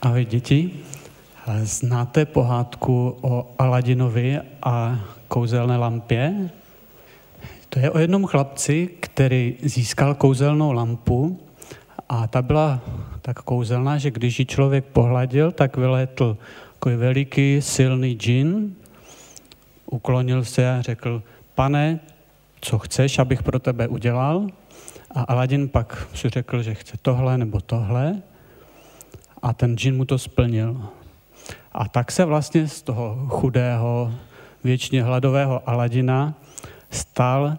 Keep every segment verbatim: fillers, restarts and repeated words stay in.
Ahoj děti. Znáte pohádku o Aladinovi a kouzelné lampě? To je o jednom chlapci, který získal kouzelnou lampu a ta byla tak kouzelná, že když ji člověk pohladil, tak vylétl takový veliký, silný džin, uklonil se a řekl: Pane, co chceš, abych pro tebe udělal? A Aladin pak si řekl, že chce tohle nebo tohle a ten džin mu to splnil. A tak se vlastně z toho chudého, věčně hladového Aladina stal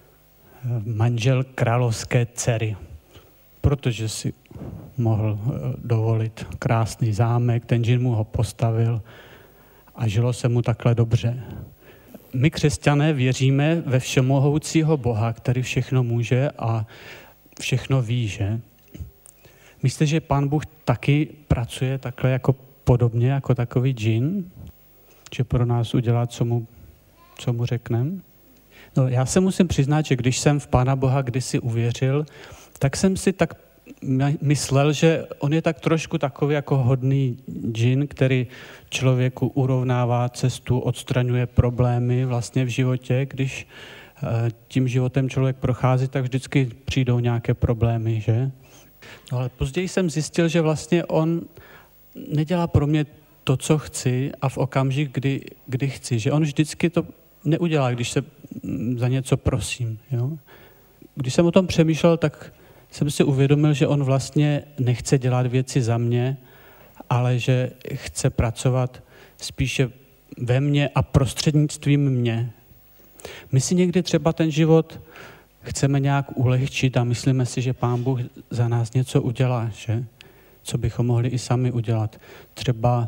manžel královské dcery, protože si mohl dovolit krásný zámek, ten džin mu ho postavil a žilo se mu takhle dobře. My křesťané věříme ve všemohoucího Boha, který všechno může a všechno ví, že? Myslíte, že Pán Bůh taky pracuje takhle jako podobně jako takový džin? Že pro nás udělá, co mu, co mu řekneme? No, já se musím přiznat, že když jsem v Pána Boha kdysi uvěřil, tak jsem si tak myslel, že on je tak trošku takový jako hodný džin, který člověku urovnává cestu, odstraňuje problémy vlastně v životě. Když tím životem člověk prochází, tak vždycky přijdou nějaké problémy, že? No, ale později jsem zjistil, že vlastně on nedělá pro mě to, co chci a v okamžik, kdy, kdy chci. Že on vždycky to neudělá, když se za něco prosím. Jo? Když jsem o tom přemýšlel, tak jsem si uvědomil, že on vlastně nechce dělat věci za mě, ale že chce pracovat spíše ve mně a prostřednictvím mě. My si někdy třeba ten život chceme nějak ulehčit a myslíme si, že Pán Bůh za nás něco udělá, že? Co bychom mohli i sami udělat. Třeba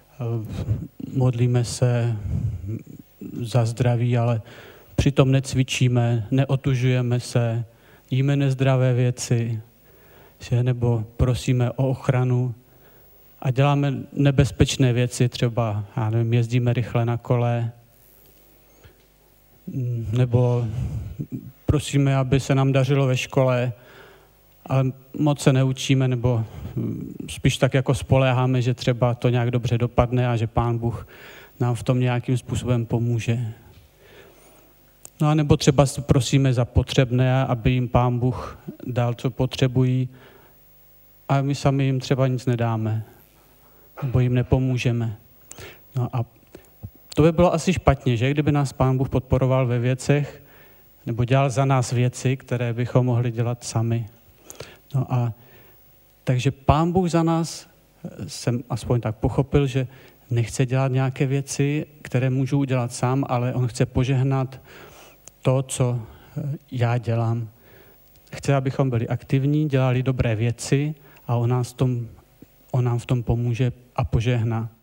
modlíme se za zdraví, ale přitom necvičíme, neotužujeme se, jíme nezdravé věci, že? Nebo prosíme o ochranu a děláme nebezpečné věci, třeba, já nevím, jezdíme rychle na kole, nebo prosíme, aby se nám dařilo ve škole, ale moc se neučíme, nebo spíš tak jako spoléháme, že třeba to nějak dobře dopadne a že Pán Bůh nám v tom nějakým způsobem pomůže. No a nebo třeba prosíme za potřebné, aby jim Pán Bůh dal, co potřebují, a my sami jim třeba nic nedáme, nebo jim nepomůžeme. No a to by bylo asi špatně, že? Kdyby nás Pán Bůh podporoval ve věcech, nebo dělal za nás věci, které bychom mohli dělat sami. No a takže Pán Bůh za nás, jsem aspoň tak pochopil, že nechce dělat nějaké věci, které můžu udělat sám, ale on chce požehnat to, co já dělám. Chce, abychom byli aktivní, dělali dobré věci a on, nás tom, on nám v tom pomůže a požehná.